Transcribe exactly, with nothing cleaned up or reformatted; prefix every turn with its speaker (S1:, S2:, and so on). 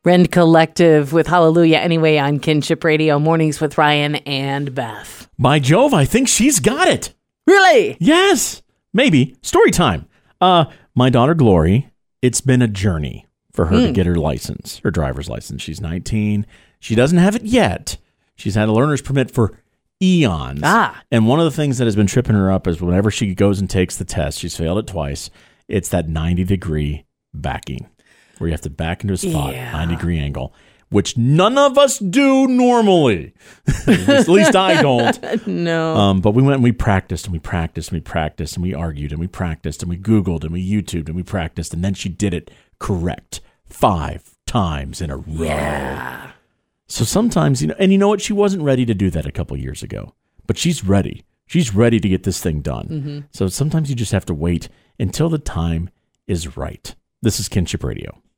S1: Rend Collective with Hallelujah Anyway on Kinship Radio, Mornings with Ryan and Beth.
S2: By Jove, I think she's got it.
S1: Really?
S2: Yes. Maybe. Story time. Uh, my daughter, Glory, it's been a journey for her mm. to get her license, her driver's license. She's nineteen. She doesn't have it yet. She's had a learner's permit for eons.
S1: Ah.
S2: And one of the things that has been tripping her up is whenever she goes and takes the test, she's failed it twice, it's that ninety degree backing, where you have to back into a spot,
S1: yeah.
S2: ninety degree angle, which none of us do normally. At least I don't.
S1: No.
S2: Um, but we went and we practiced and we practiced and we practiced and we argued and we practiced and we Googled and we YouTubed and we practiced. And then she did it correct five times in a row.
S1: Yeah.
S2: So sometimes, you know, and you know what? She wasn't ready to do that a couple years ago, but she's ready. She's ready to get this thing done. Mm-hmm. So sometimes you just have to wait until the time is right. This is Kinship Radio.